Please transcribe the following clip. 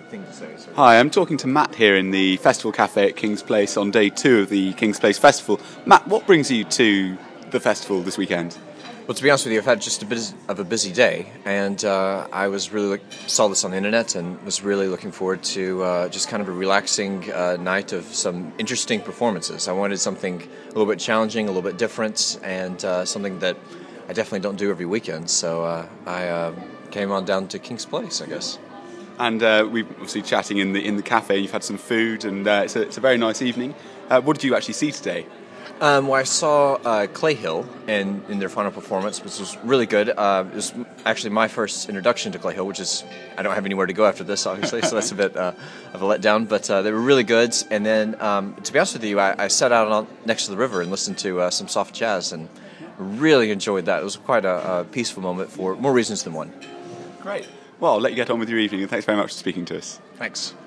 thing to say. So. Hi, I'm talking to Matt here in the Festival Cafe at King's Place on day 2 of the King's Place Festival. Matt, what brings you to the festival this weekend? Well, to be honest with you, I've had just a bit of a busy day, and I was really saw this on the internet and was really looking forward to just kind of a relaxing night of some interesting performances. I wanted something a little bit challenging, a little bit different, and something that I definitely don't do every weekend. So I came on down to King's Place, I guess. And we're obviously chatting in the cafe. You've had some food, and it's a very nice evening. What did you actually see today? Well, I saw Clayhill in their final performance, which was really good. It was actually my first introduction to Clayhill, which is, I don't have anywhere to go after this, obviously, so that's a bit of a letdown, but they were really good. And then, to be honest with you, I sat out next to the river and listened to some soft jazz, and really enjoyed that. It was quite a peaceful moment for more reasons than one. Great. Well, I'll let you get on with your evening, and thanks very much for speaking to us. Thanks.